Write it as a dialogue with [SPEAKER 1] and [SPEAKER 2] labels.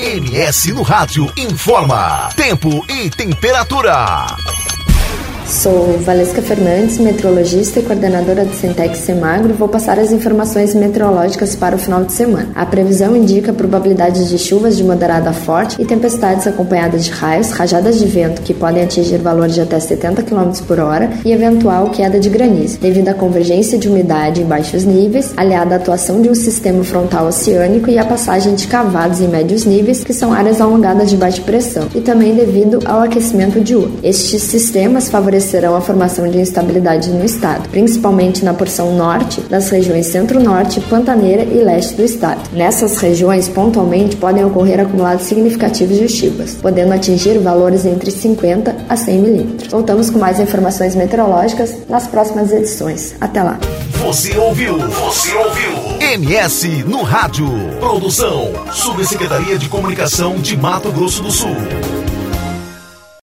[SPEAKER 1] MS no Rádio informa tempo e temperatura.
[SPEAKER 2] Sou Valesca Fernandes, meteorologista e coordenadora do Sintex Semagro, e vou passar as informações meteorológicas para o final de semana. A previsão indica probabilidades de chuvas de moderada a forte e tempestades acompanhadas de raios, rajadas de vento que podem atingir valores de até 70 km por hora e eventual queda de granizo, devido à convergência de umidade em baixos níveis, aliada à atuação de um sistema frontal oceânico e à passagem de cavados em médios níveis, que são áreas alongadas de baixa pressão, e também devido ao aquecimento diurno. Estes sistemas favorecerão a formação de instabilidade no estado, principalmente na porção norte das regiões centro-norte, pantaneira e leste do estado. Nessas regiões, pontualmente, podem ocorrer acumulados significativos de chuvas, podendo atingir valores entre 50 a 100 milímetros. Voltamos com mais informações meteorológicas nas próximas edições. Até lá!
[SPEAKER 1] Você ouviu MS no Rádio. Produção, Subsecretaria de Comunicação de Mato Grosso do Sul.